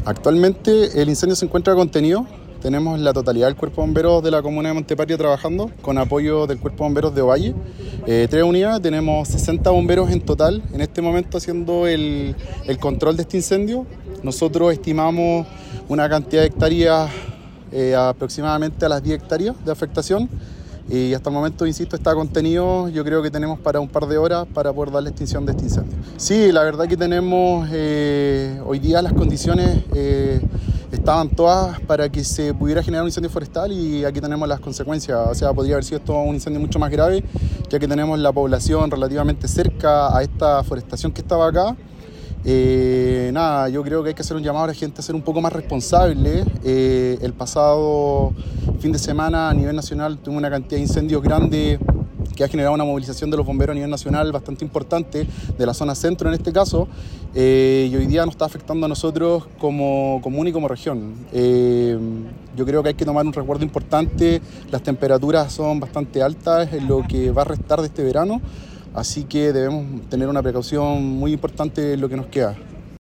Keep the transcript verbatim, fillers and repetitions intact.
Actualmente el incendio se encuentra contenido. Tenemos la totalidad del Cuerpo de Bomberos de la comuna de Montepatria trabajando con apoyo del Cuerpo de Bomberos de Ovalle. Eh, tres unidades, tenemos sesenta bomberos en total en este momento haciendo el, el control de este incendio. Nosotros estimamos una cantidad de hectáreas eh, aproximadamente a las diez hectáreas de afectación. Y hasta el momento, insisto, está contenido. Yo creo que tenemos para un par de horas para poder dar la extinción de este incendio. Sí, la verdad que tenemos eh, hoy día las condiciones eh, estaban todas para que se pudiera generar un incendio forestal y aquí tenemos las consecuencias. O sea, podría haber sido esto un incendio mucho más grave, ya que tenemos la población relativamente cerca a esta forestación que estaba acá. Eh, nada, yo creo que hay que hacer un llamado a la gente a ser un poco más responsable. Eh, el pasado fin de semana a nivel nacional tuvimos una cantidad de incendios grandes que ha generado una movilización de los bomberos a nivel nacional bastante importante, de la zona centro en este caso, eh, y hoy día nos está afectando a nosotros como comuna y como región. Eh, yo creo que hay que tomar un resguardo importante, las temperaturas son bastante altas en lo que va a restar de este verano, así que debemos tener una precaución muy importante en lo que nos queda.